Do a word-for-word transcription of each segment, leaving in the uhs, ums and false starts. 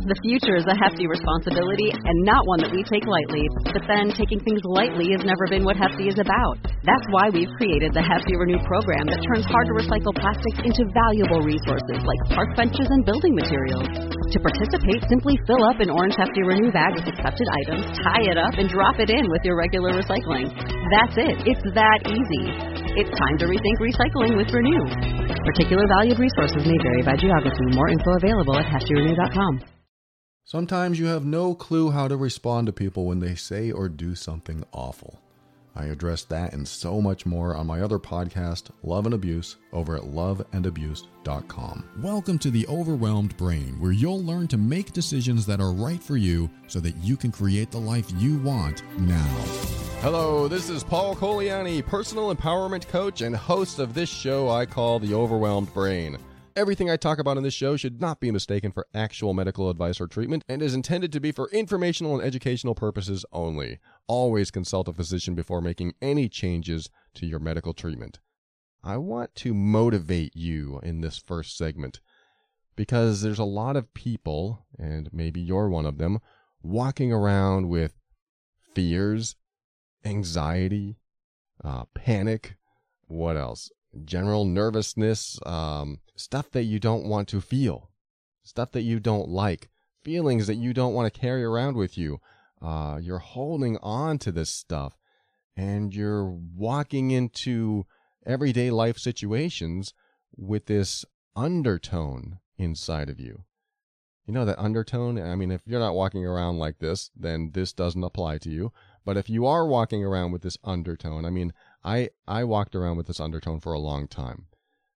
The future is a hefty responsibility and not one that we take lightly. But then taking things lightly has never been what Hefty is about. That's why we've created the Hefty Renew program that turns hard-to-recycle plastics into valuable resources like park benches and building materials. To participate, simply fill up an orange Hefty Renew bag with accepted items, tie it up, and drop it in with your regular recycling. That's it. It's that easy. It's time to rethink recycling with Renew. Particular valued resources may vary by geography. More info available at hefty renew dot com. Sometimes you have no clue how to respond to people when they say or do something awful. I address that and so much more on my other podcast, Love and Abuse, over at love and abuse dot com. Welcome to The Overwhelmed Brain, where you'll learn to make decisions that are right for you so that you can create the life you want now. Hello, this is Paul Coliani, personal empowerment coach and host of this show I call The Overwhelmed Brain. Everything I talk about on this show should not be mistaken for actual medical advice or treatment and is intended to be for informational and educational purposes only. Always consult a physician before making any changes to your medical treatment. I want to motivate you in this first segment because there's a lot of people, and maybe you're one of them, walking around with fears, anxiety, uh, panic, what else? General nervousness, um, stuff that you don't want to feel, stuff that you don't like, feelings that you don't want to carry around with you. Uh, you're holding on to this stuff, and you're walking into everyday life situations with this undertone inside of you. You know that undertone? I mean, if you're not walking around like this, then this doesn't apply to you. But if you are walking around with this undertone, I mean, I, I walked around with this undertone for a long time.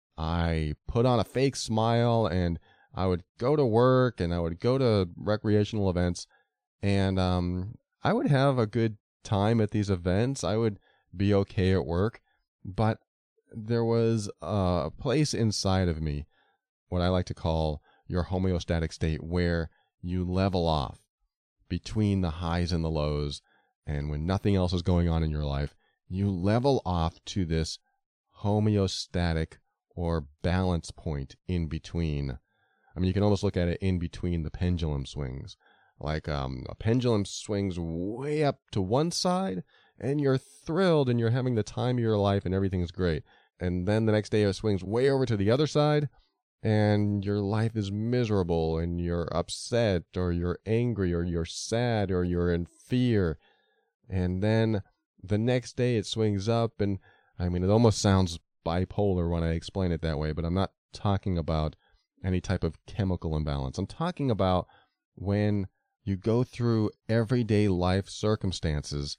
I put on a fake smile, and I would go to work, and I would go to recreational events, and um, I would have a good time at these events. I would be okay at work, but there was a place inside of me, what I like to call your homeostatic state, where you level off between the highs and the lows, and when nothing else is going on in your life, you level off to this homeostatic or balance point in between. I mean, you can almost look at it in between the pendulum swings. Like um, a pendulum swings way up to one side, and you're thrilled, and you're having the time of your life, and everything's great. And then the next day it swings way over to the other side, and your life is miserable, and you're upset, or you're angry, or you're sad, or you're in fear. And then the next day it swings up, and I mean, it almost sounds bipolar when I explain it that way, but I'm not talking about any type of chemical imbalance. I'm talking about when you go through everyday life circumstances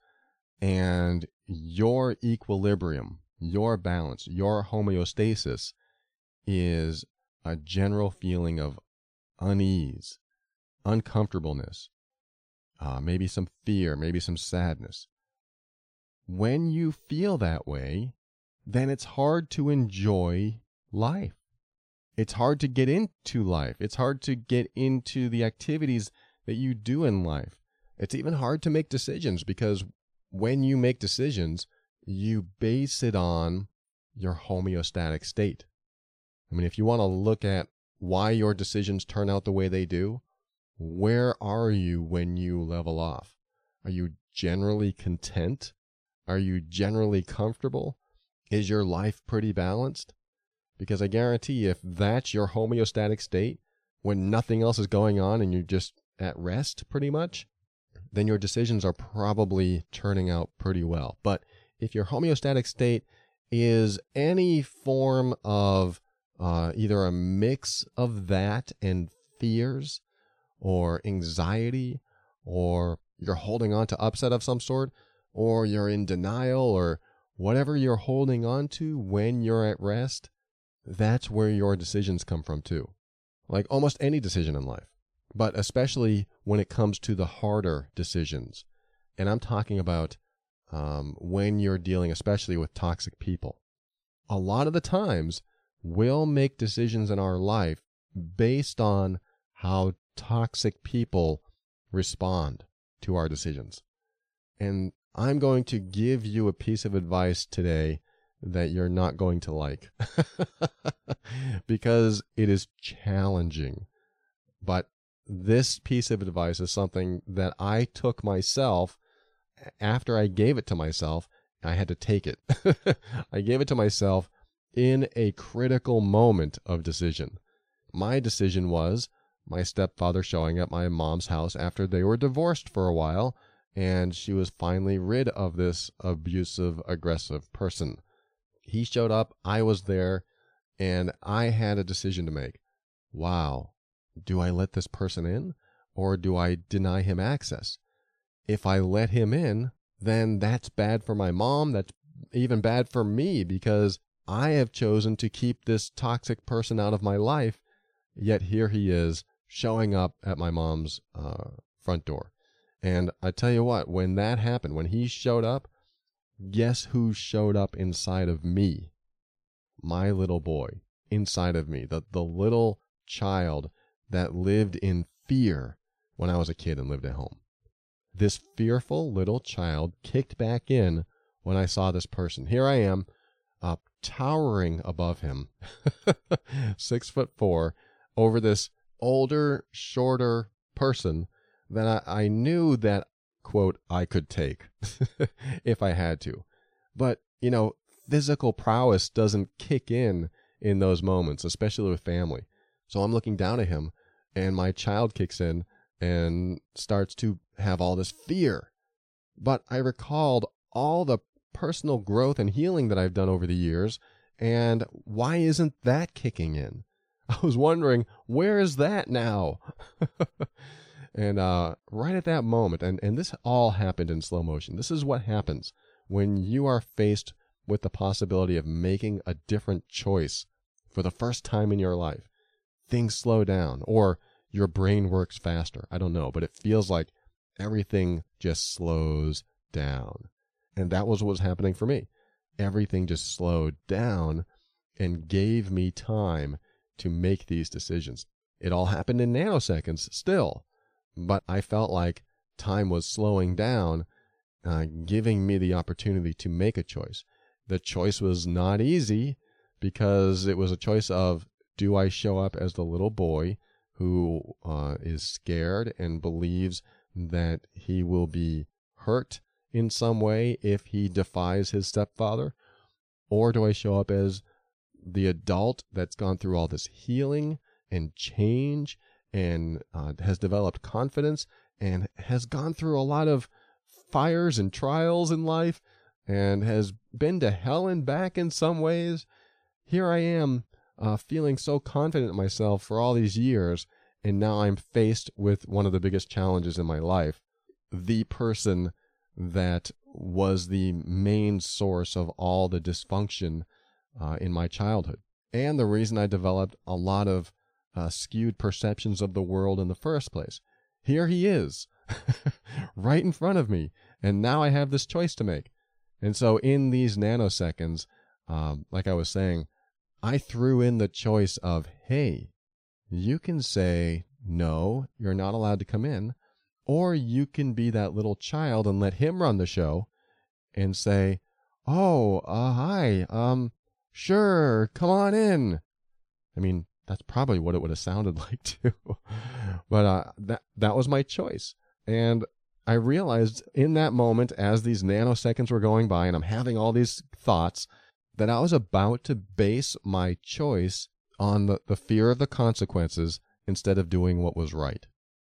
and your equilibrium, your balance, your homeostasis is a general feeling of unease, uncomfortableness, uh, maybe some fear, maybe some sadness. When you feel that way, then it's hard to enjoy life. It's hard to get into life. It's hard to get into the activities that you do in life. It's even hard to make decisions because when you make decisions, you base it on your homeostatic state. I mean, if you want to look at why your decisions turn out the way they do, where are you when you level off? Are you generally content? Are you generally comfortable? Is your life pretty balanced? Because I guarantee if that's your homeostatic state, when nothing else is going on and you're just at rest pretty much, then your decisions are probably turning out pretty well. But if your homeostatic state is any form of uh, either a mix of that and fears or anxiety, or you're holding on to upset of some sort, or you're in denial, or whatever you're holding on to when you're at rest, that's where your decisions come from too. Like almost any decision in life, but especially when it comes to the harder decisions. And I'm talking about um, when you're dealing especially with toxic people. A lot of the times, we'll make decisions in our life based on how toxic people respond to our decisions. And I'm going to give you a piece of advice today that you're not going to like because it is challenging. But this piece of advice is something that I took myself after I gave it to myself. I had to take it. I gave it to myself in a critical moment of decision. My decision was my stepfather showing up at my mom's house after they were divorced for a while, and she was finally rid of this abusive, aggressive person. He showed up, I was there, and I had a decision to make. Wow, do I let this person in, or do I deny him access? If I let him in, then that's bad for my mom, that's even bad for me, because I have chosen to keep this toxic person out of my life, yet here he is showing up at my mom's uh, front door. And I tell you what, when that happened, when he showed up, guess who showed up inside of me? My little boy inside of me, the, the little child that lived in fear when I was a kid and lived at home. This fearful little child kicked back in when I saw this person. Here I am, uh, towering above him, six foot four, over this older, shorter person that I, I knew that, quote, I could take if I had to. But, you know, physical prowess doesn't kick in in those moments, especially with family. So I'm looking down at him, and my child kicks in and starts to have all this fear. But I recalled all the personal growth and healing that I've done over the years, and why isn't that kicking in? I was wondering, where is that now? And uh, right at that moment, and, and this all happened in slow motion. This is what happens when you are faced with the possibility of making a different choice for the first time in your life. Things slow down, or your brain works faster. I don't know, but it feels like everything just slows down. And that was what was happening for me. Everything just slowed down and gave me time to make these decisions. It all happened in nanoseconds still, but I felt like time was slowing down, uh, giving me the opportunity to make a choice. The choice was not easy because it was a choice of, do I show up as the little boy who uh, is scared and believes that he will be hurt in some way if he defies his stepfather? Or do I show up as the adult that's gone through all this healing and change and uh, has developed confidence and has gone through a lot of fires and trials in life and has been to hell and back in some ways? Here I am uh, feeling so confident in myself for all these years, and now I'm faced with one of the biggest challenges in my life. The person that was the main source of all the dysfunction uh, in my childhood, and the reason I developed a lot of uh, skewed perceptions of the world in the first place. Here he is, right in front of me, and now I have this choice to make. And so in these nanoseconds, um, like I was saying, I threw in the choice of, hey, you can say, no, you're not allowed to come in, or you can be that little child and let him run the show and say, oh, uh, hi, um, sure, come on in. I mean, that's probably what it would have sounded like too. But uh, that that was my choice. And I realized in that moment, as these nanoseconds were going by and I'm having all these thoughts, that I was about to base my choice on the, the fear of the consequences instead of doing what was right.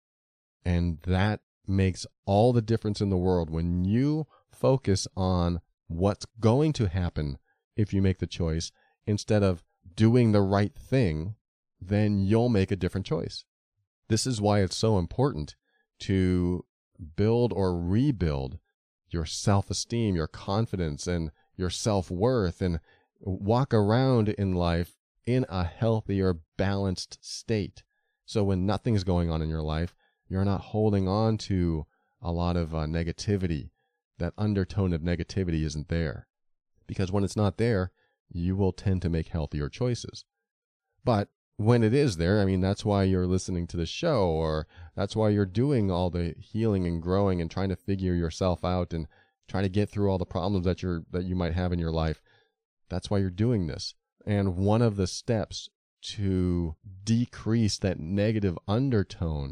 And that makes all the difference in the world. When you focus on what's going to happen if you make the choice instead of doing the right thing, then you'll make a different choice. This is why it's so important to build or rebuild your self-esteem, your confidence, and your self-worth, and walk around in life in a healthier, balanced state. So when nothing's going on in your life, you're not holding on to a lot of uh, negativity. That undertone of negativity isn't there. Because when it's not there, you will tend to make healthier choices. But when it is there, I mean, that's why you're listening to the show, or that's why you're doing all the healing and growing and trying to figure yourself out and trying to get through all the problems that you're that you might have in your life. That's why you're doing this. And one of the steps to decrease that negative undertone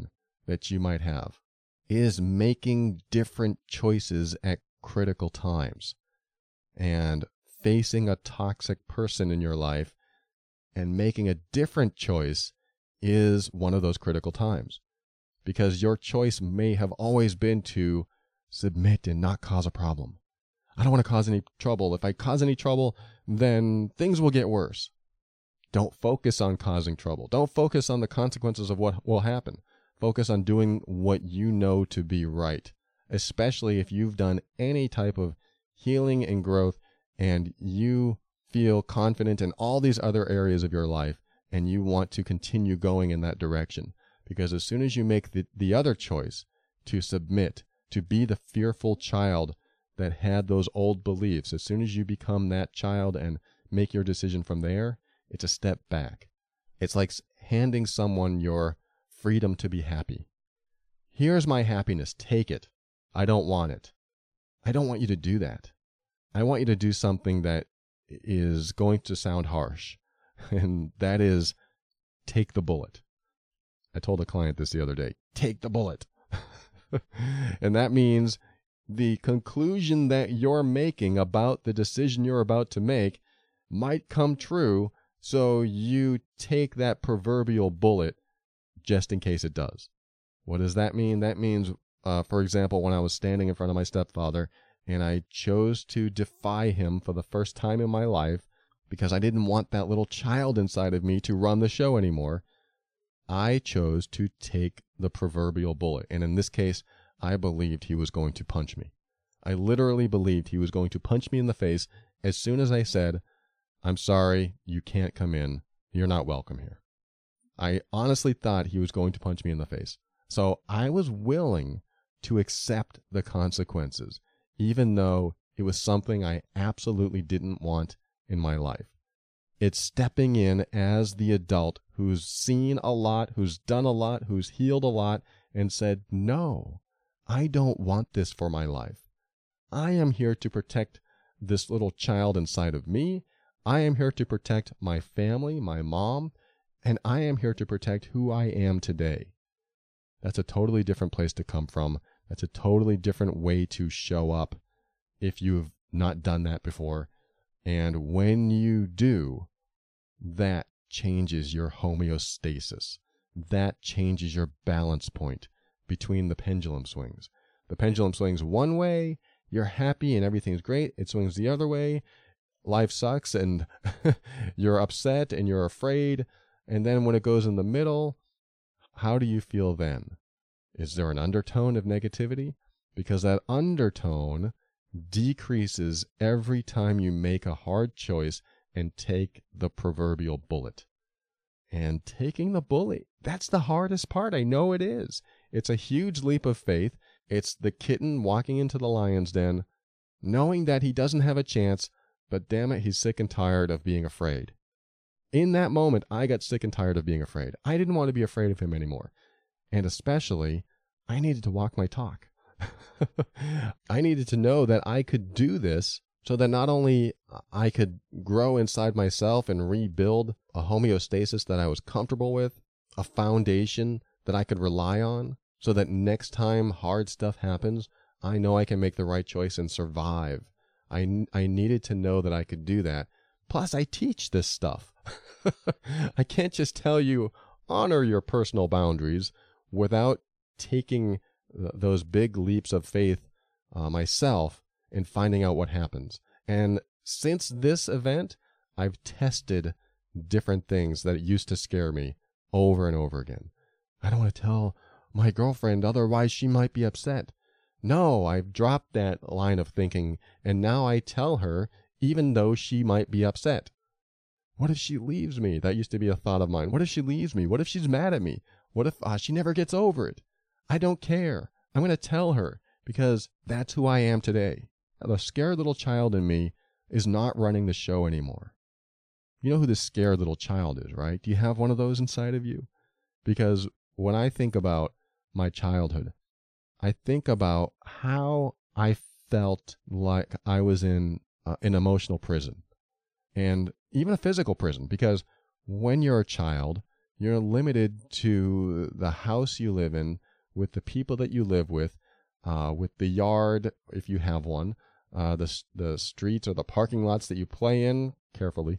that you might have is making different choices at critical times. And facing a toxic person in your life and making a different choice is one of those critical times. Because your choice may have always been to submit and not cause a problem. I don't want to cause any trouble. If I cause any trouble, then things will get worse. Don't focus on causing trouble. Don't focus on the consequences of what will happen. Focus on doing what you know to be right, especially if you've done any type of healing and growth and you feel confident in all these other areas of your life and you want to continue going in that direction. Because as soon as you make the, the other choice to submit, to be the fearful child that had those old beliefs, as soon as you become that child and make your decision from there, it's a step back. It's like handing someone your freedom to be happy. Here's my happiness. Take it. I don't want it. I don't want you to do that. I want you to do something that is going to sound harsh, and that is take the bullet. I told a client this the other day, take the bullet. And that means the conclusion that you're making about the decision you're about to make might come true, so you take that proverbial bullet just in case it does. What does that mean? That means, uh, for example, when I was standing in front of my stepfather and I chose to defy him for the first time in my life because I didn't want that little child inside of me to run the show anymore, I chose to take the proverbial bullet. And in this case, I believed he was going to punch me. I literally believed he was going to punch me in the face as soon as I said, I'm sorry, you can't come in. You're not welcome here. I honestly thought he was going to punch me in the face. So I was willing to accept the consequences, even though it was something I absolutely didn't want in my life. It's stepping in as the adult who's seen a lot, who's done a lot, who's healed a lot, and said, no, I don't want this for my life. I am here to protect this little child inside of me. I am here to protect my family, my mom, and I am here to protect who I am today. That's a totally different place to come from. That's a totally different way to show up if you've not done that before. And when you do, that changes your homeostasis. That changes your balance point between the pendulum swings. The pendulum swings one way, you're happy and everything's great. It swings the other way, life sucks and you're upset and you're afraid. And then when it goes in the middle, how do you feel then? Is there an undertone of negativity? Because that undertone decreases every time you make a hard choice and take the proverbial bullet. And taking the bullet, that's the hardest part. I know it is. It's a huge leap of faith. It's the kitten walking into the lion's den, knowing that he doesn't have a chance, but damn it, he's sick and tired of being afraid. In that moment, I got sick and tired of being afraid. I didn't want to be afraid of him anymore. And especially, I needed to walk my talk. I needed to know that I could do this so that not only I could grow inside myself and rebuild a homeostasis that I was comfortable with, a foundation that I could rely on, so that next time hard stuff happens, I know I can make the right choice and survive. I, I needed to know that I could do that. Plus, I teach this stuff. I can't just tell you, honor your personal boundaries without taking th- those big leaps of faith uh, myself and finding out what happens. And since this event, I've tested different things that used to scare me over and over again. I don't want to tell my girlfriend, otherwise she might be upset. No, I've dropped that line of thinking, and now I tell her, even though she might be upset. What if she leaves me? That used to be a thought of mine. What if she leaves me? What if she's mad at me? What if uh, she never gets over it? I don't care. I'm going to tell her, because that's who I am today. The scared little child in me is not running the show anymore. You know who the scared little child is, right? Do you have one of those inside of you? Because when I think about my childhood, I think about how I felt like I was in uh, an emotional prison, and even a physical prison, because when you're a child, you're limited to the house you live in, with the people that you live with, uh, with the yard, if you have one, uh, the the streets or the parking lots that you play in, carefully,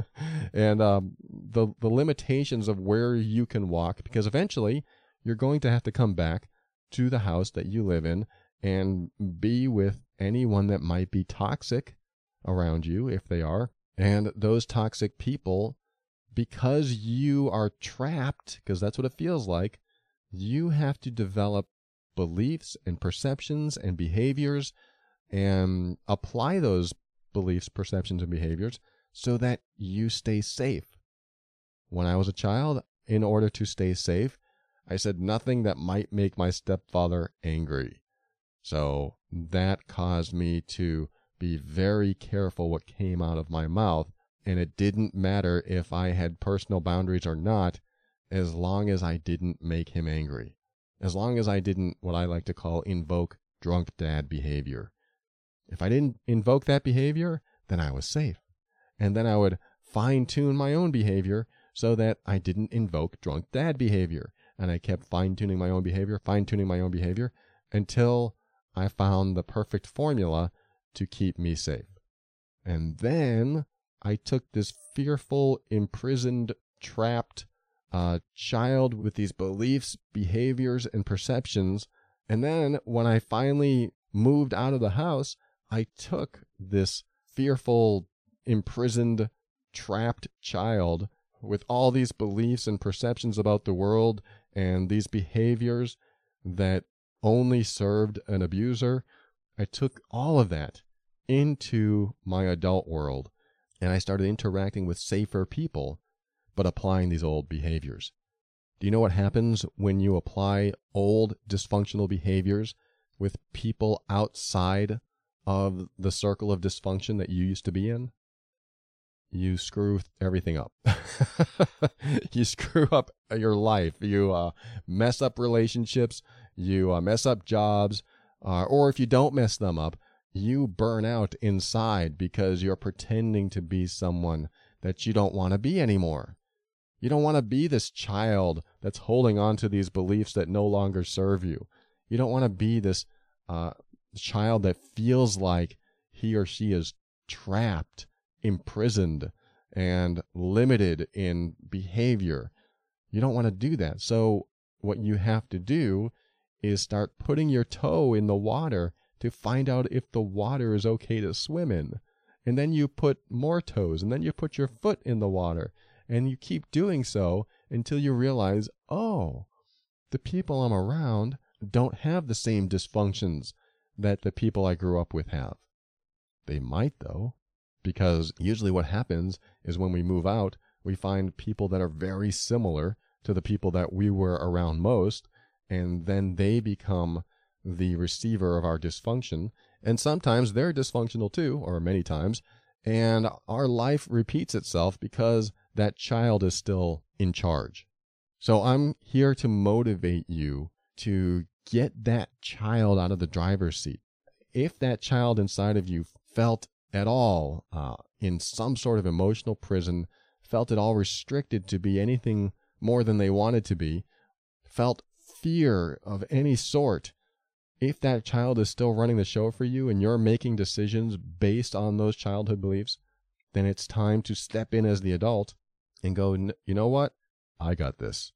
and um, the the limitations of where you can walk, because eventually you're going to have to come back to the house that you live in and be with anyone that might be toxic around you, if they are. And those toxic people, because you are trapped, because that's what it feels like, you have to develop beliefs and perceptions and behaviors and apply those beliefs, perceptions, and behaviors so that you stay safe. When I was a child, in order to stay safe, I said nothing that might make my stepfather angry. So that caused me to be very careful what came out of my mouth, and it didn't matter if I had personal boundaries or not, as long as I didn't make him angry. As long as I didn't, what I like to call, invoke drunk dad behavior. If I didn't invoke that behavior, then I was safe. And then I would fine-tune my own behavior so that I didn't invoke drunk dad behavior. And I kept fine-tuning my own behavior, fine-tuning my own behavior, until I found the perfect formula to keep me safe. And then I took this fearful, imprisoned, trapped uh, child with these beliefs, behaviors, and perceptions. And then when I finally moved out of the house, I took this fearful, imprisoned, trapped child with all these beliefs and perceptions about the world and these behaviors that only served an abuser. I took all of that into my adult world, and I started interacting with safer people, but applying these old behaviors. Do you know what happens when you apply old dysfunctional behaviors with people outside of the circle of dysfunction that you used to be in? You screw everything up. You screw up your life. You uh, mess up relationships. You uh, mess up jobs. Uh, or if you don't mess them up, you burn out inside because you're pretending to be someone that you don't want to be anymore. You don't want to be this child that's holding on to these beliefs that no longer serve you. You don't want to be this uh, child that feels like he or she is trapped, imprisoned, and limited in behavior. You don't want to do that. So what you have to do is start putting your toe in the water to find out if the water is okay to swim in. And then you put more toes, and then you put your foot in the water, and you keep doing so until you realize, oh, the people I'm around don't have the same dysfunctions that the people I grew up with have. They might, though, because usually what happens is when we move out, we find people that are very similar to the people that we were around most, and then they become the receiver of our dysfunction. And sometimes they're dysfunctional too, or many times, and our life repeats itself because that child is still in charge. So I'm here to motivate you to get that child out of the driver's seat. If that child inside of you felt at all uh, in some sort of emotional prison, felt at all restricted to be anything more than they wanted to be, felt fear of any sort, if that child is still running the show for you and you're making decisions based on those childhood beliefs, then it's time to step in as the adult and go, you know what? I got this.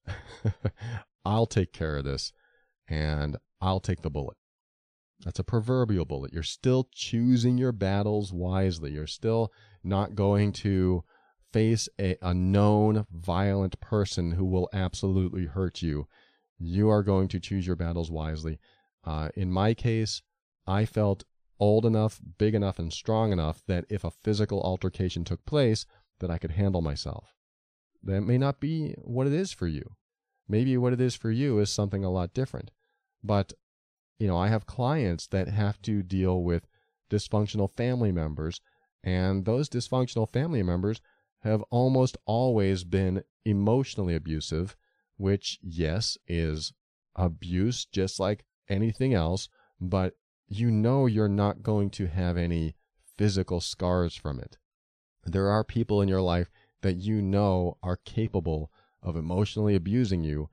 I'll take care of this, and I'll take the bullet. That's a proverbial bullet. You're still choosing your battles wisely. You're still not going to face a, a known violent person who will absolutely hurt you. You are going to choose your battles wisely. Uh, in my case, I felt old enough, big enough, and strong enough that if a physical altercation took place, that I could handle myself. That may not be what it is for you. Maybe what it is for you is something a lot different. But, you know, I have clients that have to deal with dysfunctional family members, and those dysfunctional family members have almost always been emotionally abusive, which, yes, is abuse just like anything else, but you know you're not going to have any physical scars from it. There are people in your life that you know are capable of emotionally abusing you,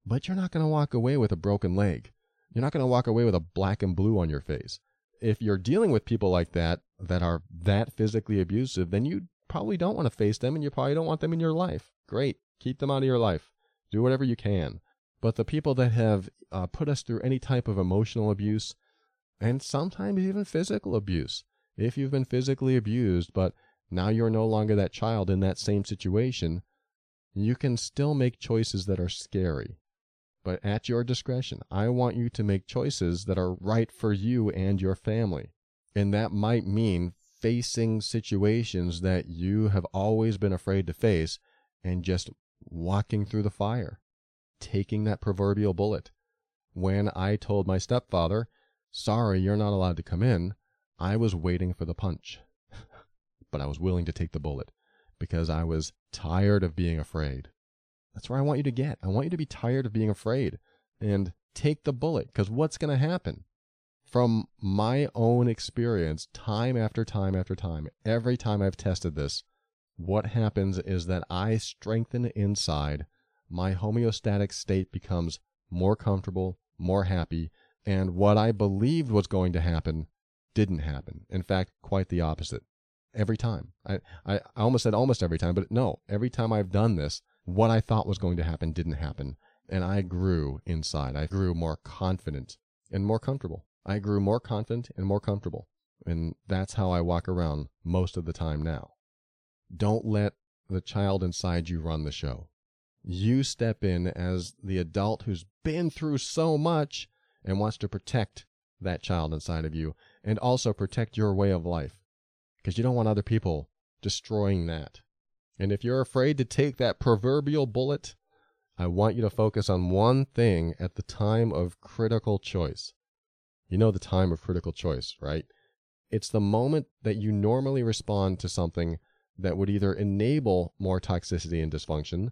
but you're not going to walk away with a broken leg. You're not going to walk away with a black and blue on your face. If you're dealing with people like that, that are that physically abusive, then you probably don't want to face them, and you probably don't want them in your life. Great. Keep them out of your life. Do whatever you can. But the people that have uh, put us through any type of emotional abuse, and sometimes even physical abuse, if you've been physically abused, but now you're no longer that child in that same situation, you can still make choices that are scary. But at your discretion, I want you to make choices that are right for you and your family. And that might mean facing situations that you have always been afraid to face and just walking through the fire, taking that proverbial bullet. When I told my stepfather, sorry, you're not allowed to come in, I was waiting for the punch. But I was willing to take the bullet because I was tired of being afraid. That's where I want you to get. I want you to be tired of being afraid and take the bullet, because what's going to happen? From my own experience, time after time after time, every time I've tested this, what happens is that I strengthen inside. My homeostatic state becomes more comfortable, more happy, and what I believed was going to happen didn't happen. In fact, quite the opposite. Every time. I, I, I almost said almost every time, but no, every time I've done this, what I thought was going to happen didn't happen. And I grew inside. I grew more confident and more comfortable. I grew more confident and more comfortable. And that's how I walk around most of the time now. Don't let the child inside you run the show. You step in as the adult who's been through so much and wants to protect that child inside of you and also protect your way of life, because you don't want other people destroying that. And if you're afraid to take that proverbial bullet, I want you to focus on one thing at the time of critical choice. You know the time of critical choice, right? It's the moment that you normally respond to something that would either enable more toxicity and dysfunction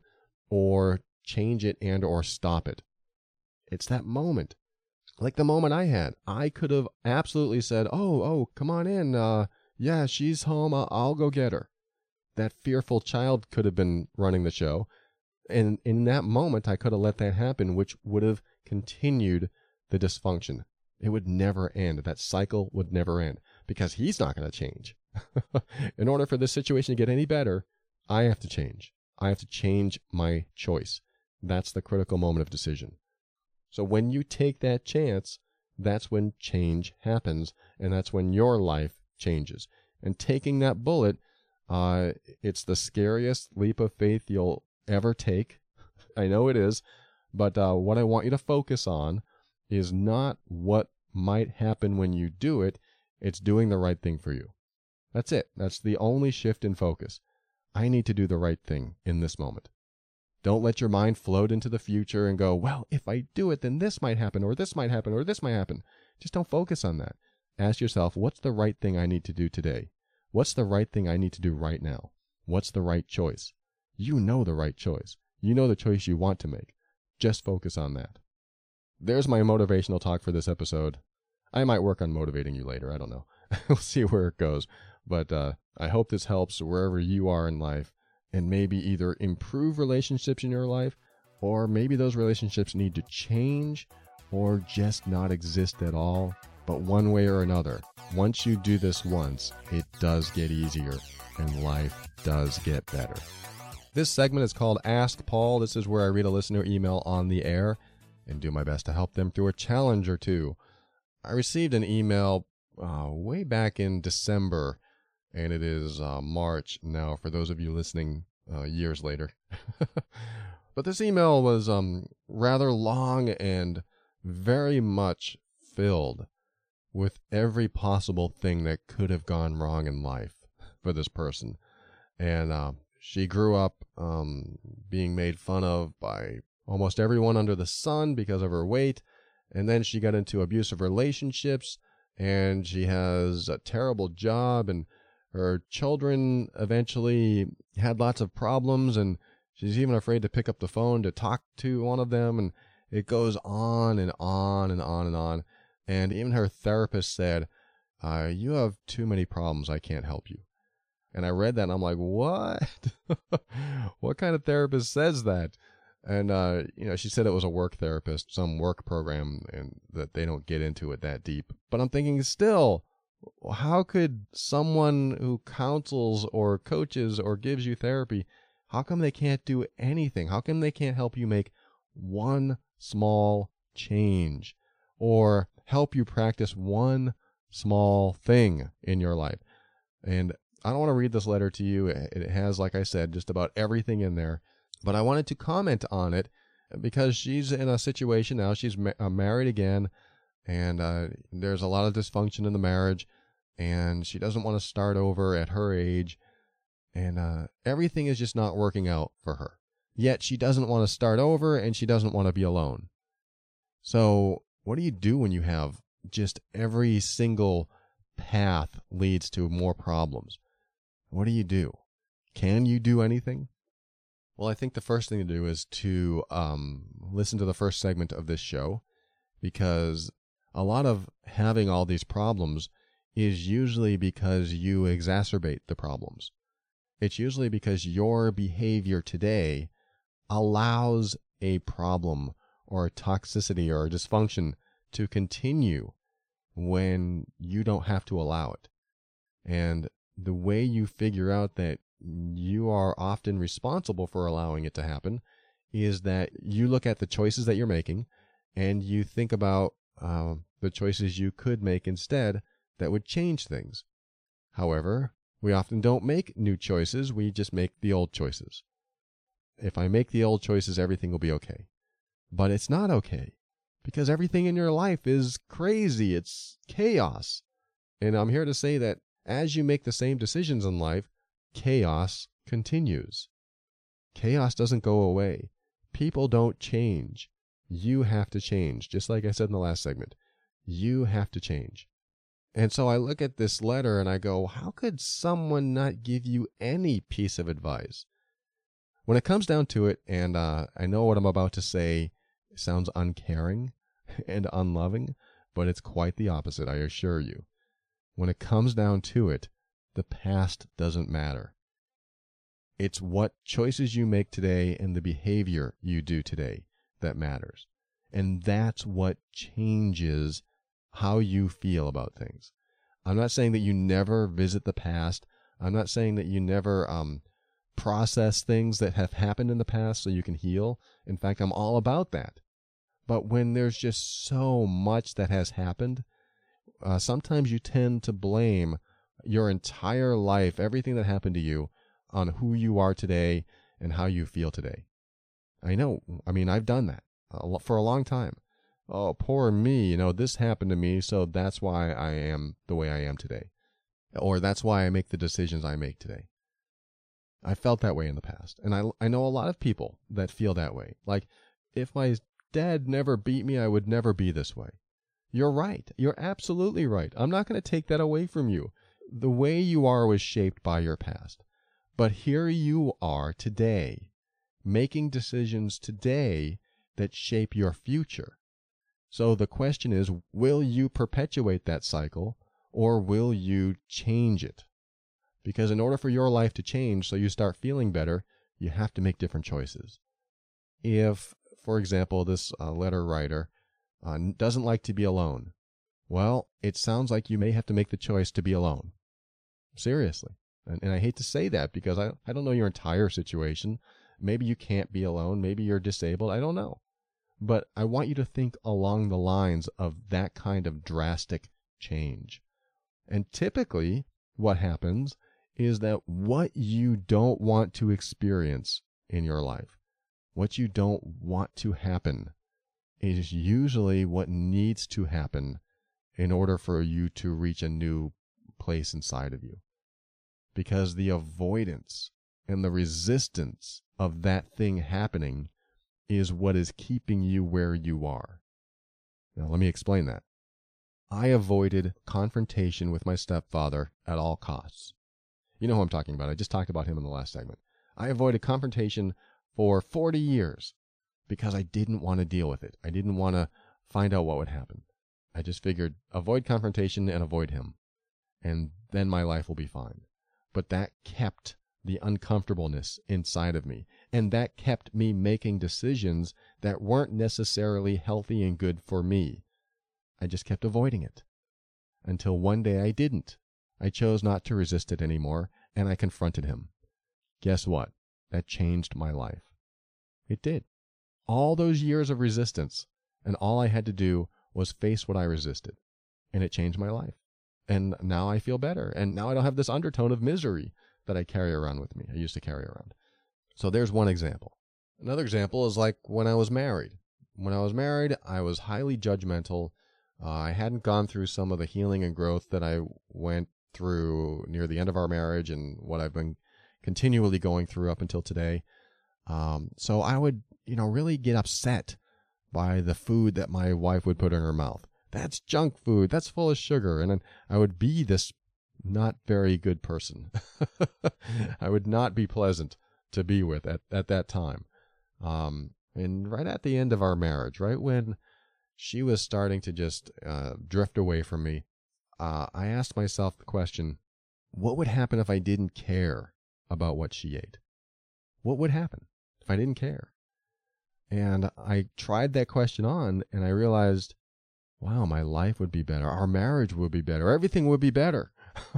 or change it and or stop it. It's that moment. Like the moment I had. I could have absolutely said, oh, oh, come on in. Uh, yeah, she's home. I'll, I'll go get her. That fearful child could have been running the show. And in that moment, I could have let that happen, which would have continued the dysfunction. It would never end. That cycle would never end because he's not going to change. In order for this situation to get any better, I have to change. I have to change my choice. That's the critical moment of decision. So when you take that chance, that's when change happens, and that's when your life changes. And taking that bullet, uh, it's the scariest leap of faith you'll ever take. I know it is, but uh, what I want you to focus on is not what might happen when you do it. It's doing the right thing for you. That's it. That's the only shift in focus. I need to do the right thing in this moment. Don't let your mind float into the future and go, well, if I do it, then this might happen, or this might happen, or this might happen. Just don't focus on that. Ask yourself, what's the right thing I need to do today? What's the right thing I need to do right now? What's the right choice? You know the right choice. You know the choice you want to make. Just focus on that. There's my motivational talk for this episode. I might work on motivating you later. I don't know. We'll see where it goes. But uh, I hope this helps wherever you are in life, and maybe either improve relationships in your life, or maybe those relationships need to change or just not exist at all. But one way or another, once you do this once, it does get easier and life does get better. This segment is called Ask Paul. This is where I read a listener email on the air and do my best to help them through a challenge or two. I received an email uh, way back in December, and it is uh, March now for those of you listening uh, years later. But this email was um, rather long and very much filled with every possible thing that could have gone wrong in life for this person. And uh, she grew up um, being made fun of by almost everyone under the sun because of her weight. And then she got into abusive relationships, and she has a terrible job, and her children eventually had lots of problems, and she's even afraid to pick up the phone to talk to one of them. And it goes on and on and on and on. And even her therapist said, uh, you have too many problems. I can't help you. And I read that and I'm like, what? What kind of therapist says that? And, uh, you know, she said it was a work therapist, some work program, and that they don't get into it that deep. But I'm thinking still, how could someone who counsels or coaches or gives you therapy, how come they can't do anything? How come they can't help you make one small change or help you practice one small thing in your life? And I don't want to read this letter to you. It has, like I said, just about everything in there. But I wanted to comment on it because she's in a situation now. She's ma- uh, married again, and uh, there's a lot of dysfunction in the marriage, and she doesn't want to start over at her age, and uh, everything is just not working out for her. Yet she doesn't want to start over, and she doesn't want to be alone. So what do you do when you have just every single path leads to more problems? What do you do? Can you do anything? Well, I think the first thing to do is to um, listen to the first segment of this show, because a lot of having all these problems is usually because you exacerbate the problems. It's usually because your behavior today allows a problem or a toxicity or a dysfunction to continue when you don't have to allow it. And the way you figure out that you are often responsible for allowing it to happen is that you look at the choices that you're making and you think about uh, the choices you could make instead that would change things. However, we often don't make new choices. We just make the old choices. If I make the old choices, everything will be okay. But it's not okay, because everything in your life is crazy. It's chaos. And I'm here to say that as you make the same decisions in life, chaos continues. Chaos doesn't go away. People don't change. You have to change. Just like I said in the last segment, you have to change. And so I look at this letter and I go, how could someone not give you any piece of advice? When it comes down to it, and uh, I know what I'm about to say sounds uncaring and unloving, but it's quite the opposite, I assure you. When it comes down to it, the past doesn't matter. It's what choices you make today and the behavior you do today that matters. And that's what changes how you feel about things. I'm not saying that you never visit the past. I'm not saying that you never um, process things that have happened in the past so you can heal. In fact, I'm all about that. But when there's just so much that has happened, uh, sometimes you tend to blame your entire life, everything that happened to you, on who you are today and how you feel today. I know. I mean, I've done that for a long time. Oh, poor me. You know, this happened to me, so that's why I am the way I am today. Or that's why I make the decisions I make today. I felt that way in the past. And I, I know a lot of people that feel that way. Like, if my dad never beat me, I would never be this way. You're right. You're absolutely right. I'm not going to take that away from you. The way you are was shaped by your past. But here you are today, making decisions today that shape your future. So the question is, will you perpetuate that cycle, or will you change it? Because in order for your life to change so you start feeling better, you have to make different choices. If, for example, this uh, letter writer uh, doesn't like to be alone, well, it sounds like you may have to make the choice to be alone. Seriously. And, and I hate to say that because I, I don't know your entire situation. Maybe you can't be alone. Maybe you're disabled. I don't know. But I want you to think along the lines of that kind of drastic change. And typically what happens is that what you don't want to experience in your life, what you don't want to happen, is usually what needs to happen in order for you to reach a new place inside of you. Because the avoidance and the resistance of that thing happening is what is keeping you where you are. Now, let me explain that. I avoided confrontation with my stepfather at all costs. You know who I'm talking about. I just talked about him in the last segment. I avoided confrontation for forty years because I didn't want to deal with it. I didn't want to find out what would happen. I just figured avoid confrontation and avoid him, and then my life will be fine. But that kept the uncomfortableness inside of me. And that kept me making decisions that weren't necessarily healthy and good for me. I just kept avoiding it. Until one day I didn't. I chose not to resist it anymore, and I confronted him. Guess what? That changed my life. It did. All those years of resistance, and all I had to do was face what I resisted, and it changed my life. And now I feel better, and now I don't have this undertone of misery that I carry around with me. I used to carry around. So there's one example. Another example is like when I was married. When I was married, I was highly judgmental. Uh, I hadn't gone through some of the healing and growth that I went through near the end of our marriage and what I've been continually going through up until today. Um, so I would, you know, really get upset by the food that my wife would put in her mouth. That's junk food. That's full of sugar. And then I would be this not very good person. I would not be pleasant to be with at, at that time. Um, and right at the end of our marriage, right when she was starting to just uh, drift away from me, uh, I asked myself the question, what would happen if I didn't care about what she ate? What would happen if I didn't care? And I tried that question on, and I realized, wow, my life would be better. Our marriage would be better. Everything would be better.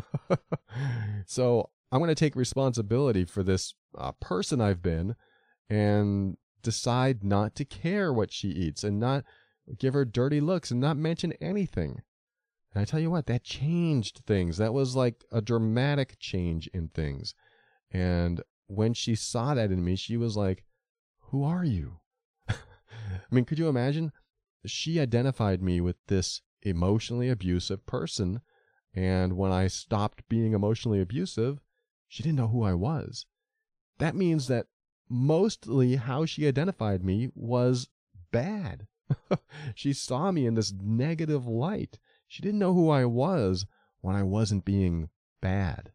So I'm going to take responsibility for this uh, person I've been and decide not to care what she eats and not give her dirty looks and not mention anything. And I tell you what, that changed things. That was like a dramatic change in things. And when she saw that in me, she was like, who are you? I mean, could you imagine? She identified me with this emotionally abusive person. And when I stopped being emotionally abusive, she didn't know who I was. That means that mostly how she identified me was bad. She saw me in this negative light. She didn't know who I was when I wasn't being bad.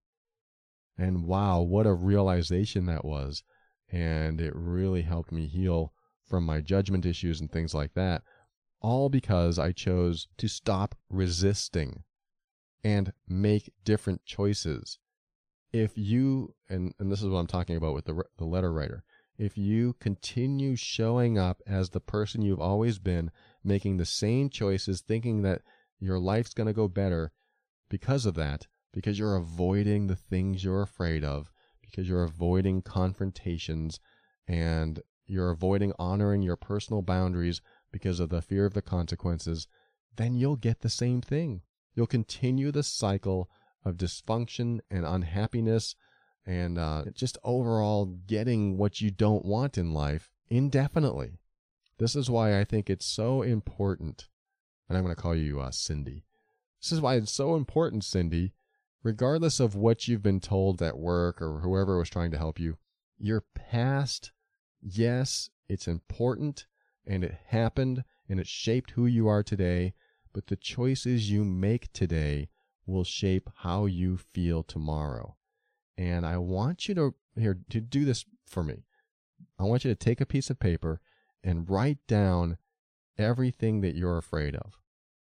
And wow, what a realization that was. And it really helped me heal from my judgment issues and things like that. All because I chose to stop resisting and make different choices. If you, and, and this is what I'm talking about with the, the letter writer, if you continue showing up as the person you've always been, making the same choices, thinking that your life's going to go better because of that, because you're avoiding the things you're afraid of, because you're avoiding confrontations, and you're avoiding honoring your personal boundaries because of the fear of the consequences, then you'll get the same thing. You'll continue the cycle of dysfunction and unhappiness and uh, just overall getting what you don't want in life indefinitely. This is why I think it's so important, and I'm going to call you uh, Cindy. This is why it's so important, Cindy, regardless of what you've been told at work or whoever was trying to help you, your past, yes, it's important, and it happened, and it shaped who you are today, but the choices you make today will shape how you feel tomorrow. And I want you to here to do this for me. I want you to take a piece of paper and write down everything that you're afraid of.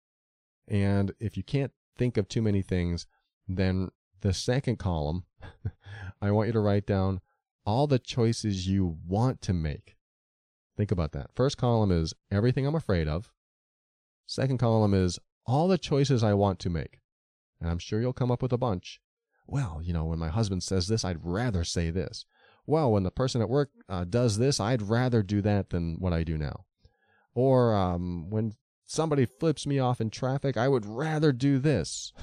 And if you can't think of too many things, then the second column, I want you to write down all the choices you want to make. Think about that. First column is everything I'm afraid of. Second column is all the choices I want to make. And I'm sure you'll come up with a bunch. Well, you know, when my husband says this, I'd rather say this. Well, when the person at work uh, does this, I'd rather do that than what I do now. Or um, when somebody flips me off in traffic, I would rather do this.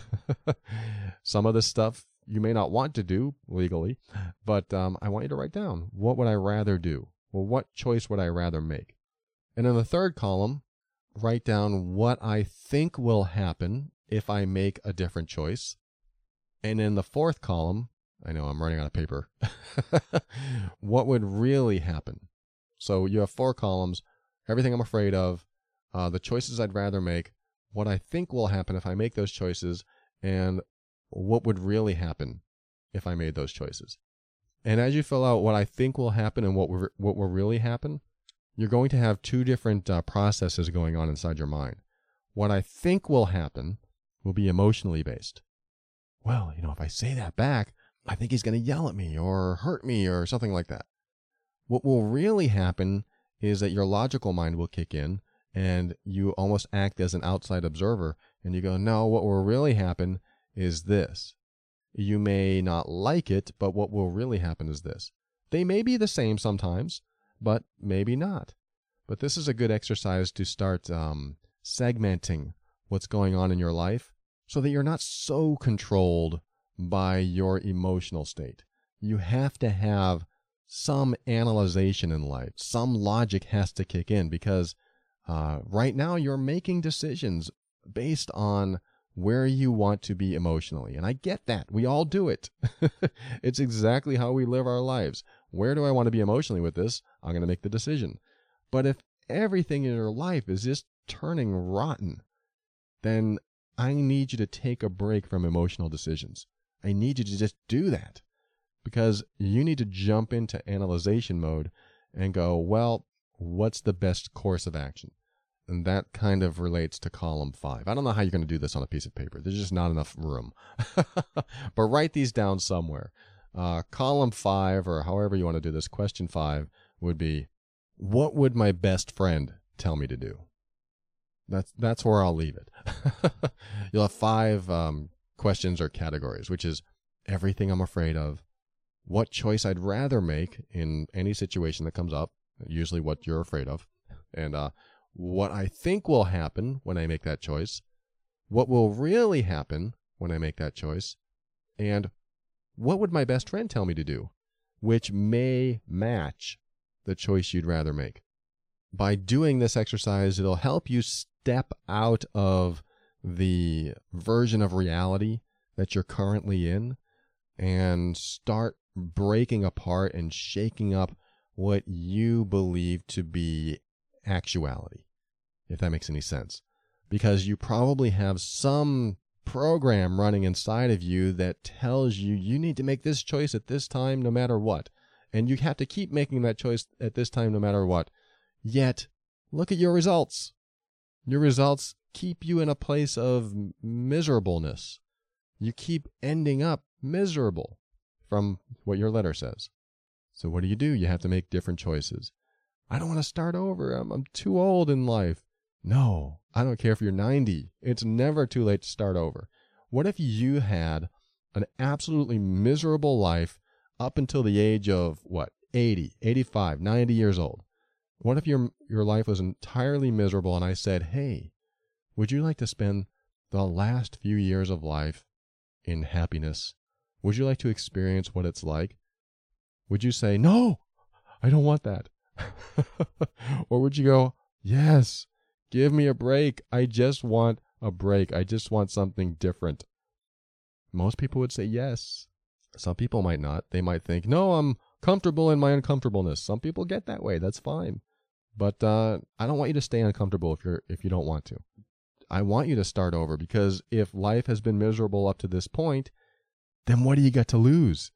Some of this stuff you may not want to do legally, but um, I want you to write down, what would I rather do? Well, what choice would I rather make? And in the third column, write down what I think will happen if I make a different choice. And in the fourth column, I know I'm running out of paper, what would really happen? So you have four columns, everything I'm afraid of, uh, the choices I'd rather make, what I think will happen if I make those choices, and what would really happen if I made those choices. And as you fill out what I think will happen and what will, what will really happen, you're going to have two different uh, processes going on inside your mind. What I think will happen will be emotionally based. Well, you know, if I say that back, I think he's going to yell at me or hurt me or something like that. What will really happen is that your logical mind will kick in and you almost act as an outside observer and you go, no, what will really happen is this. You may not like it, but what will really happen is this. They may be the same sometimes, but maybe not. But this is a good exercise to start um, segmenting what's going on in your life so that you're not so controlled by your emotional state. You have to have some analyzation in life. Some logic has to kick in because uh, right now you're making decisions based on where you want to be emotionally. And I get that. We all do it. It's exactly how we live our lives. Where do I want to be emotionally with this? I'm going to make the decision. But if everything in your life is just turning rotten, then I need you to take a break from emotional decisions. I need you to just do that because you need to jump into analyzation mode and go, well, what's the best course of action? And that kind of relates to column five. I don't know how you're going to do this on a piece of paper. There's just not enough room. But write these down somewhere. Uh, column five, or however you want to do this, question five would be, what would my best friend tell me to do? That's that's where I'll leave it. You'll have five um, questions or categories, which is everything I'm afraid of, what choice I'd rather make in any situation that comes up, usually what you're afraid of, and uh, what I think will happen when I make that choice, what will really happen when I make that choice, and what would my best friend tell me to do, which may match the choice you'd rather make. By doing this exercise, it'll help you step out of the version of reality that you're currently in and start breaking apart and shaking up what you believe to be actuality, if that makes any sense. Because you probably have some program running inside of you that tells you you need to make this choice at this time no matter what. And you have to keep making that choice at this time no matter what. Yet, look at your results. Your results keep you in a place of miserableness. You keep ending up miserable from what your letter says. So what do you do? You have to make different choices. I don't want to start over. I'm, I'm too old in life. No, I don't care if you're ninety. It's never too late to start over. What if you had an absolutely miserable life up until the age of, what, eighty, eighty-five, ninety years old? What if your your life was entirely miserable and I said, hey, would you like to spend the last few years of life in happiness? Would you like to experience what it's like? Would you say, no, I don't want that? Or would you go, yes, give me a break. I just want a break. I just want something different. Most people would say yes. Some people might not. They might think, no, I'm comfortable in my uncomfortableness. Some people get that way. That's fine. But uh, I don't want you to stay uncomfortable if you're if you don't want to. I want you to start over because if life has been miserable up to this point, then what do you got to lose?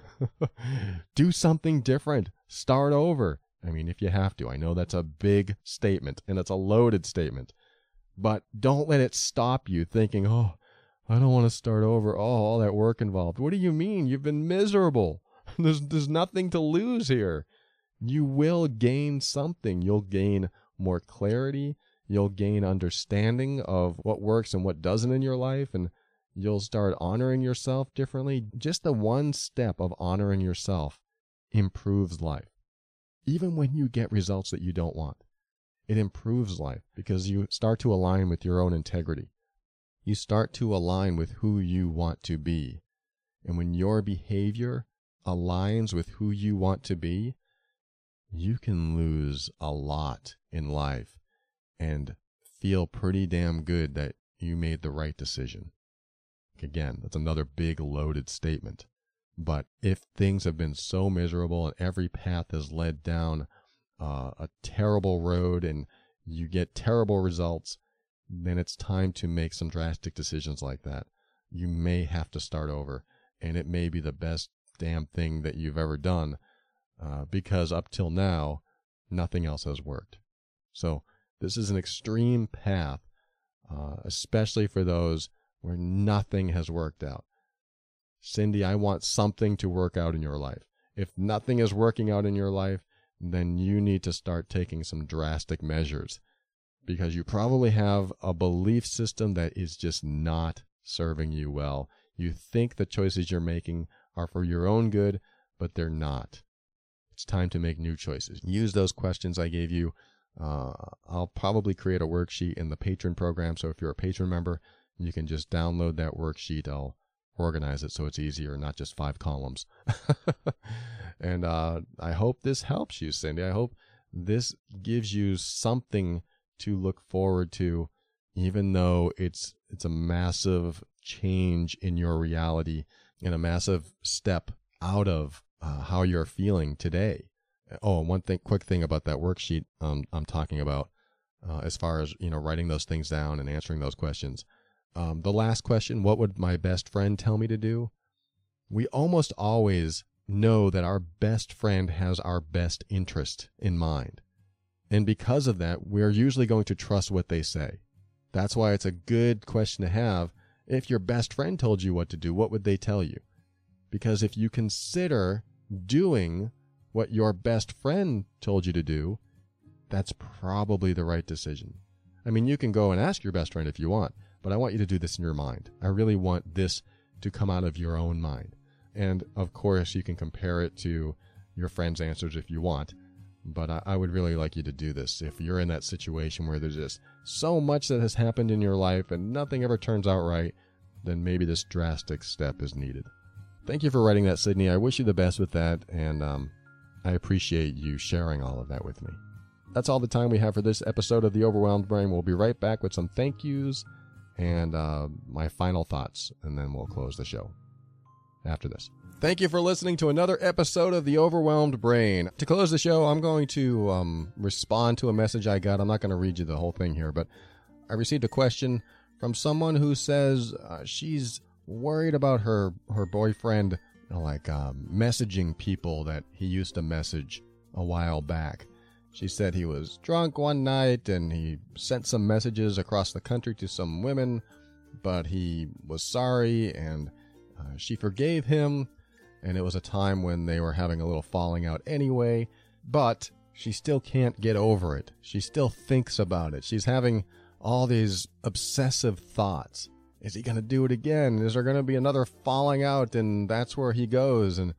Do something different. Start over. I mean, if you have to. I know that's a big statement and it's a loaded statement. But don't let it stop you thinking, oh, I don't want to start over. Oh, all that work involved. What do you mean? You've been miserable. There's there's nothing to lose here. You will gain something. You'll gain more clarity. You'll gain understanding of what works and what doesn't in your life. And you'll start honoring yourself differently. Just the one step of honoring yourself improves life. Even when you get results that you don't want, it improves life because you start to align with your own integrity. You start to align with who you want to be. And when your behavior aligns with who you want to be, you can lose a lot in life and feel pretty damn good that you made the right decision. Again, that's another big loaded statement. But if things have been so miserable and every path has led down uh, a terrible road and you get terrible results, then it's time to make some drastic decisions like that. You may have to start over, and it may be the best damn thing that you've ever done uh, because up till now, nothing else has worked. So this is an extreme path, uh, especially for those where nothing has worked out. Cindy, I want something to work out in your life. If nothing is working out in your life, then you need to start taking some drastic measures, because you probably have a belief system that is just not serving you well. You think the choices you're making are for your own good, but they're not. It's time to make new choices. Use those questions I gave you. Uh, I'll probably create a worksheet in the patron program, so if you're a patron member, you can just download that worksheet. I'll organize it so it's easier, not just five columns. And uh, I hope this helps you, Cindy. I hope this gives you something to look forward to, even though it's it's a massive change in your reality and a massive step out of uh, how you're feeling today. Oh, one thing, quick thing about that worksheet um, I'm talking about, uh, as far as, you know, writing those things down and answering those questions. Um, the last question, what would my best friend tell me to do? We almost always know that our best friend has our best interest in mind. And because of that, we're usually going to trust what they say. That's why it's a good question to have. If your best friend told you what to do, what would they tell you? Because if you consider doing what your best friend told you to do, that's probably the right decision. I mean, you can go and ask your best friend if you want, but I want you to do this in your mind. I really want this to come out of your own mind. And of course, you can compare it to your friend's answers if you want. But I, I would really like you to do this. If you're in that situation where there's just so much that has happened in your life and nothing ever turns out right, then maybe this drastic step is needed. Thank you for writing that, Sydney. I wish you the best with that, and um, I appreciate you sharing all of that with me. That's all the time we have for this episode of The Overwhelmed Brain. We'll be right back with some thank yous and uh, my final thoughts, and then we'll close the show after this. Thank you for listening to another episode of The Overwhelmed Brain. To close the show, I'm going to um, respond to a message I got. I'm not going to read you the whole thing here, but I received a question from someone who says uh, she's worried about her, her boyfriend, you know, like um, messaging people that he used to message a while back. She said he was drunk one night and he sent some messages across the country to some women, but he was sorry and uh, she forgave him. And it was a time when they were having a little falling out anyway, but she still can't get over it. She still thinks about it. She's having all these obsessive thoughts. Is he going to do it again? Is there going to be another falling out and that's where he goes? And,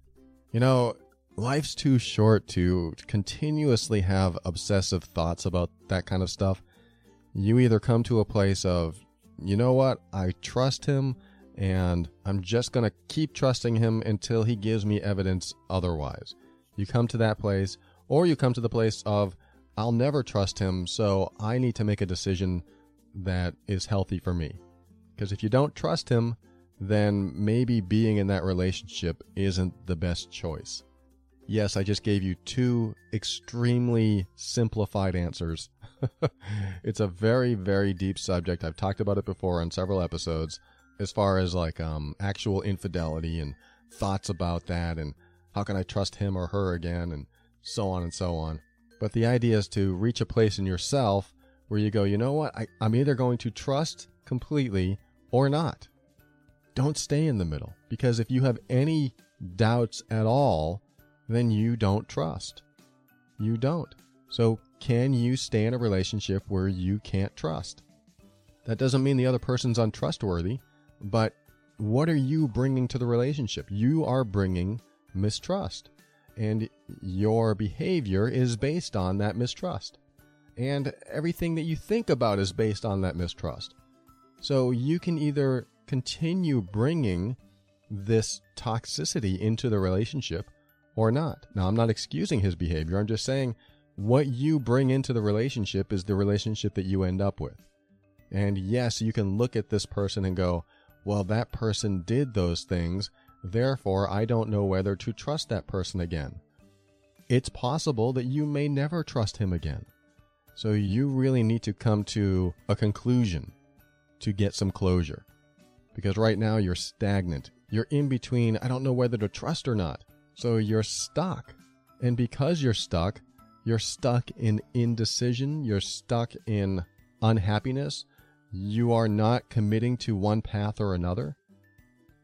you know, life's too short to continuously have obsessive thoughts about that kind of stuff. You either come to a place of, you know what, I trust him, and I'm just going to keep trusting him until he gives me evidence otherwise. You come to that place, or you come to the place of, I'll never trust him, so I need to make a decision that is healthy for me. Because if you don't trust him, then maybe being in that relationship isn't the best choice. Yes, I just gave you two extremely simplified answers. It's a very, very deep subject. I've talked about it before on several episodes. As far as like um, actual infidelity and thoughts about that and how can I trust him or her again and so on and so on. But the idea is to reach a place in yourself where you go, you know what, I, I'm either going to trust completely or not. Don't stay in the middle, because if you have any doubts at all, then you don't trust. You don't. So can you stay in a relationship where you can't trust? That doesn't mean the other person's untrustworthy. But what are you bringing to the relationship? You are bringing mistrust, and your behavior is based on that mistrust, and everything that you think about is based on that mistrust. So you can either continue bringing this toxicity into the relationship or not. Now, I'm not excusing his behavior. I'm just saying what you bring into the relationship is the relationship that you end up with. And yes, you can look at this person and go, well, that person did those things, therefore I don't know whether to trust that person again. It's possible that you may never trust him again. So you really need to come to a conclusion to get some closure. Because right now you're stagnant. You're in between, I don't know whether to trust or not. So you're stuck. And because you're stuck, you're stuck in indecision, you're stuck in unhappiness. You are not committing to one path or another.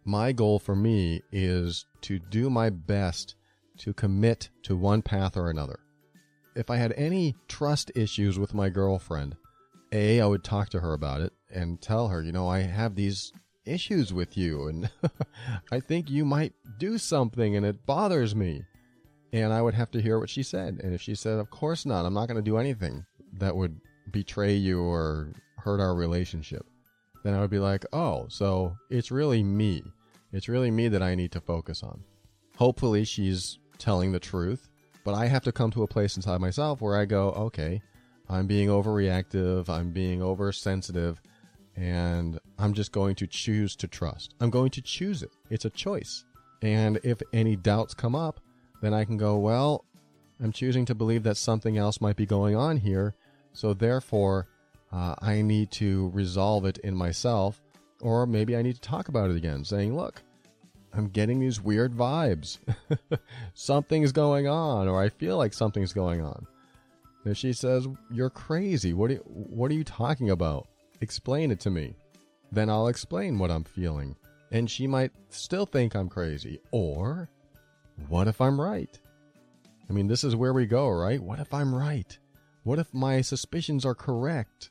My goal for me is to do my best to commit to one path or another. If I had any trust issues with my girlfriend, A, I would talk to her about it and tell her, you know, I have these issues with you and I think you might do something and it bothers me. And I would have to hear what she said. And if she said, of course not, I'm not going to do anything that would betray you or hurt our relationship, then I would be like, oh, so it's really me. It's really me that I need to focus on. Hopefully she's telling the truth, but I have to come to a place inside myself where I go, okay, I'm being overreactive, I'm being oversensitive, and I'm just going to choose to trust. I'm going to choose it. It's a choice. And if any doubts come up, then I can go, well, I'm choosing to believe that something else might be going on here, so therefore uh, I need to resolve it in myself, or maybe I need to talk about it again, saying, look, I'm getting these weird vibes. Something's going on, or I feel like something's going on. And if she says, you're crazy, what are you, what are you talking about? Explain it to me. Then I'll explain what I'm feeling. And she might still think I'm crazy. Or, what if I'm right? I mean, this is where we go, right? What if I'm right? What if my suspicions are correct?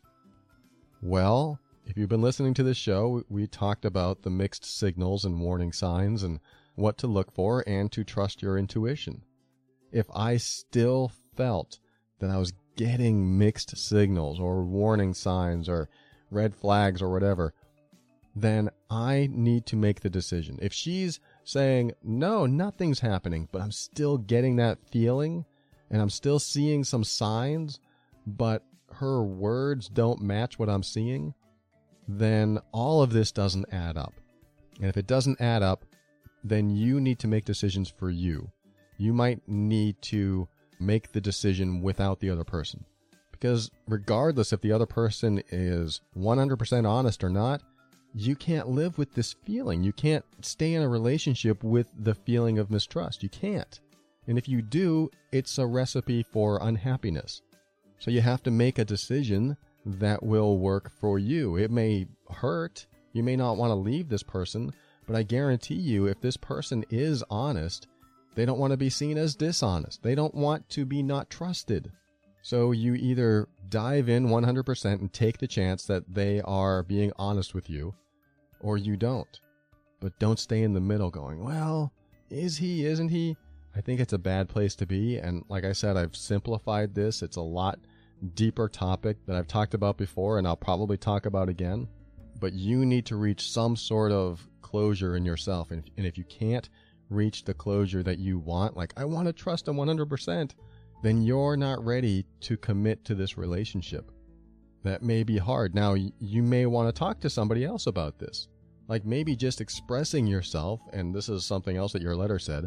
Well, if you've been listening to this show, we talked about the mixed signals and warning signs and what to look for and to trust your intuition. If I still felt that I was getting mixed signals or warning signs or red flags or whatever, then I need to make the decision. If she's saying, no, nothing's happening, but I'm still getting that feeling and I'm still seeing some signs, but her words don't match what I'm seeing, then all of this doesn't add up. And if it doesn't add up, then you need to make decisions for you. You might need to make the decision without the other person. Because regardless if the other person is one hundred percent honest or not, you can't live with this feeling. You can't stay in a relationship with the feeling of mistrust. You can't. And if you do, it's a recipe for unhappiness. So you have to make a decision that will work for you. It may hurt. You may not want to leave this person, but I guarantee you if this person is honest, they don't want to be seen as dishonest. They don't want to be not trusted. So you either dive in one hundred percent and take the chance that they are being honest with you, or you don't. But don't stay in the middle going, well, is he, isn't he? I think it's a bad place to be. And like I said, I've simplified this. It's a lot deeper topic that I've talked about before and I'll probably talk about again. But you need to reach some sort of closure in yourself. And if, and if you can't reach the closure that you want, like I want to trust him one hundred percent, then you're not ready to commit to this relationship. That may be hard. Now, you may want to talk to somebody else about this. Like maybe just expressing yourself, and this is something else that your letter said.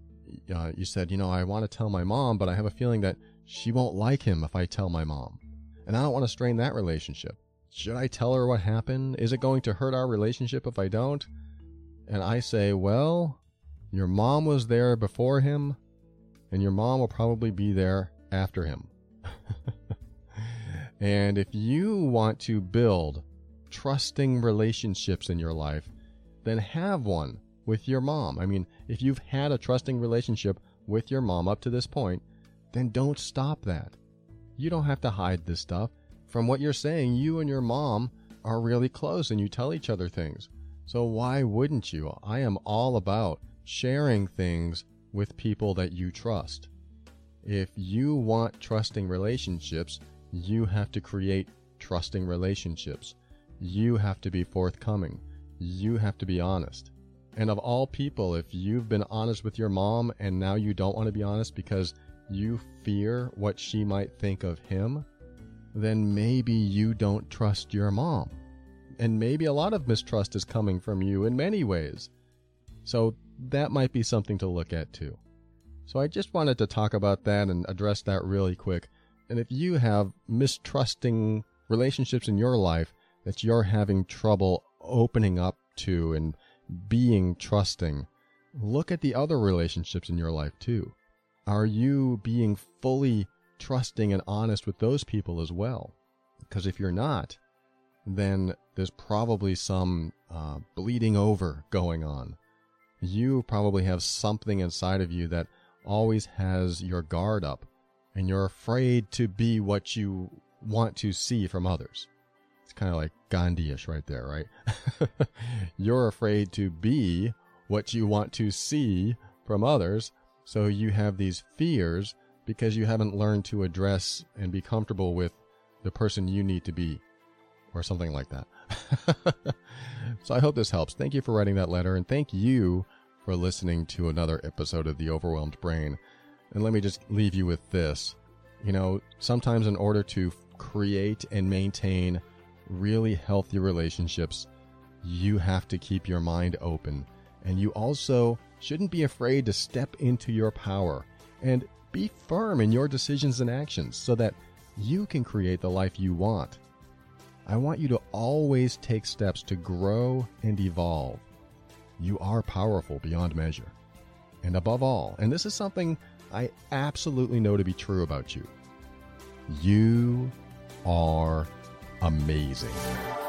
Uh, you said, you know, I want to tell my mom, but I have a feeling that she won't like him if I tell my mom. And I don't want to strain that relationship. Should I tell her what happened? Is it going to hurt our relationship if I don't? And I say, well, your mom was there before him, and your mom will probably be there after him. And if you want to build trusting relationships in your life, then have one with your mom. I mean, if you've had a trusting relationship with your mom up to this point, then don't stop that. You don't have to hide this stuff. From what you're saying, you and your mom are really close and you tell each other things. So why wouldn't you? I am all about sharing things with people that you trust. If you want trusting relationships, you have to create trusting relationships. You have to be forthcoming. You have to be honest. And of all people, if you've been honest with your mom and now you don't want to be honest because you fear what she might think of him, then maybe you don't trust your mom. And maybe a lot of mistrust is coming from you in many ways. So that might be something to look at too. So I just wanted to talk about that and address that really quick. And if you have mistrusting relationships in your life that you're having trouble opening up to and being trusting, look at the other relationships in your life too. Are you being fully trusting and honest with those people as well? Because if you're not, then there's probably some uh, bleeding over going on. You probably have something inside of you that always has your guard up, and you're afraid to be what you want to see from others. It's kind of like Gandhi-ish right there, right? You're afraid to be what you want to see from others, so you have these fears because you haven't learned to address and be comfortable with the person you need to be, or something like that. So I hope this helps. Thank you for writing that letter, and thank you for listening to another episode of The Overwhelmed Brain. And let me just leave you with this. You know, sometimes in order to create and maintain really healthy relationships, you have to keep your mind open. And you also shouldn't be afraid to step into your power and be firm in your decisions and actions so that you can create the life you want. I want you to always take steps to grow and evolve. You are powerful beyond measure. And above all, and this is something I absolutely know to be true about you, you are amazing.